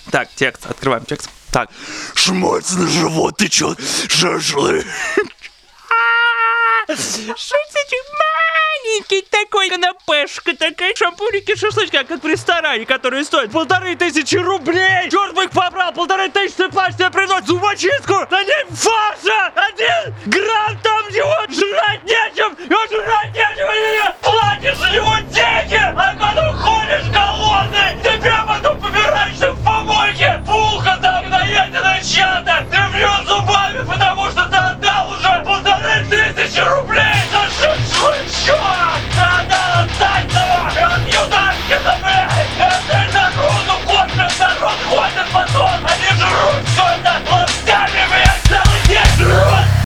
Так, текст, открываем текст. Так. Шмальц на живот, ты чё, шашлык? Шуточек маленький такой, канапешка такая, шампурики, шашлычка, как в ресторане, которые стоят 1500 рублей. Черт бы их побрал, 1500 платят, тебе приносят зубочистку, на ней фарша, 1 грамм там его, жрать нечем, жрать нечем.